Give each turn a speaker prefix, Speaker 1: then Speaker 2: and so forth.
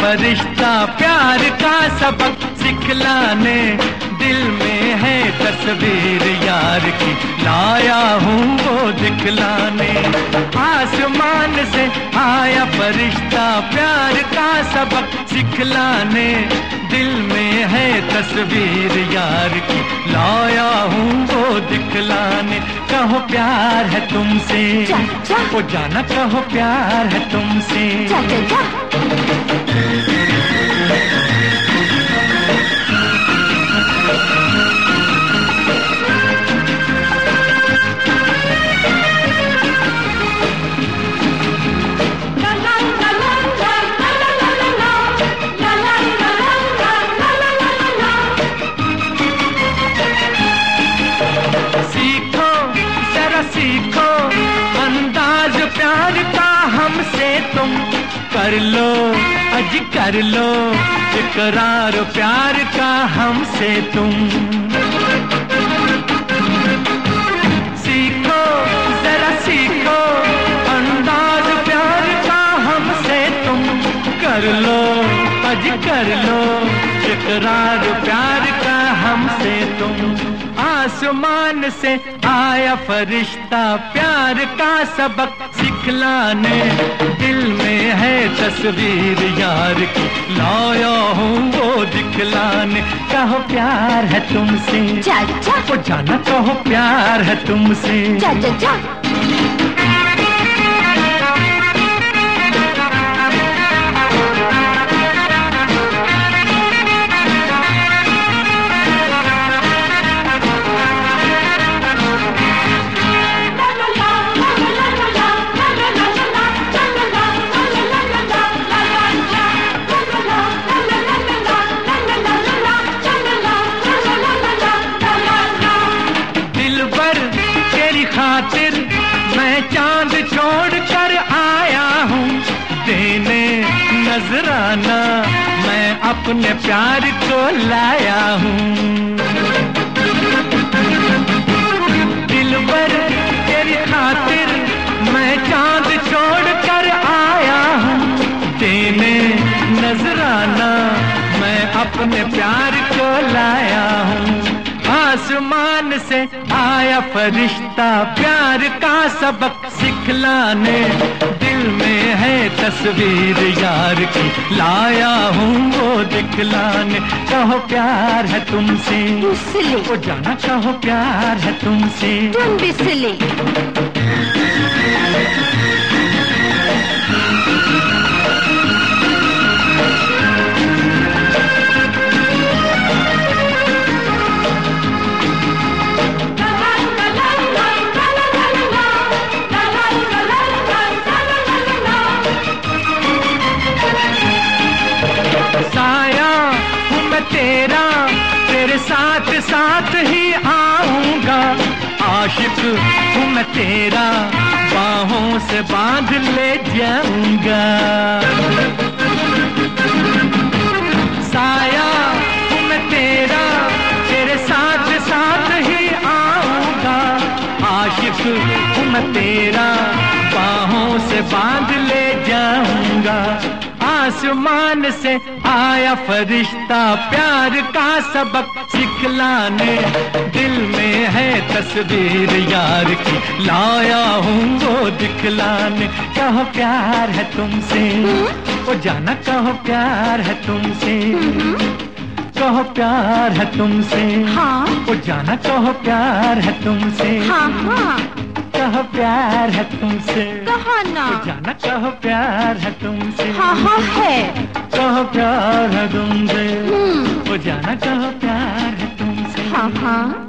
Speaker 1: फरिश्ता प्यार का सबक सिखलाने, दिल में है तस्वीर यार की, लाया हूँ वो दिखलाने। आसमान से आया फरिश्ता प्यार का सबक सिखलाने, दिल में है तस्वीर यार की, लाया हूँ वो दिखलाने। कहो प्यार है तुमसे, वो जाना कहो प्यार है तुमसे। सीखो अंदाज प्यार का हमसे तुम, कर लो अज कर लो इकरार प्यार का हमसे तुम। सीखो जरा सीखो अंदाज प्यार का हमसे तुम, कर लो अज कर लो इकरार प्यार का हमसे तुम। आसमान से आया फरिश्ता प्यार का सबक सिखलाने, दिल में है तस्वीर यार की, लाया हूँ वो दिखलाने। कहो प्यार है तुमसे, वो जाना कहो प्यार है तुमसे। खातिर मैं चांद छोड़ कर आया हूँ, देने नजराना मैं अपने प्यार को लाया हूँ। दिलबर तेरी खातिर मैं चांद छोड़ कर आया हूँ, देने नजराना मैं अपने प्यार को लाया हूँ। आसमान से आया फरिश्ता प्यार का सबक सिखलाने, दिल में है तस्वीर यार की, लाया हूँ वो दिखलाने। कहो प्यार है तुमसे, वो जाना कहो प्यार है तुमसे। साया हूँ मैं तेरा, तेरे साथ साथ ही आऊंगा, आशिक हूँ मैं तेरा, बाहों से बांध ले जाऊंगा। साया हूँ मैं तेरा, तेरे साथ साथ ही आऊंगा, आशिक हूँ मैं तेरा, बाहों से बांध ले जाऊंगा। आसमान से आया फरिश्ता प्यार का सबक सिखलाने, दिल में है तस्वीर यार की, लाया हूँ वो दिखलाने। कहो प्यार है तुमसे, वो जाना कहो प्यार है तुमसे। कहो प्यार है तुमसे, वो जाना कहो प्यार है तुमसे। कहो प्यार है तुमसे,
Speaker 2: कहो ना,
Speaker 1: वो जाना कहो प्यार है तुमसे।
Speaker 2: है।
Speaker 1: कहो प्यार है तुमसे, वो जाना कहो प्यार है तुमसे।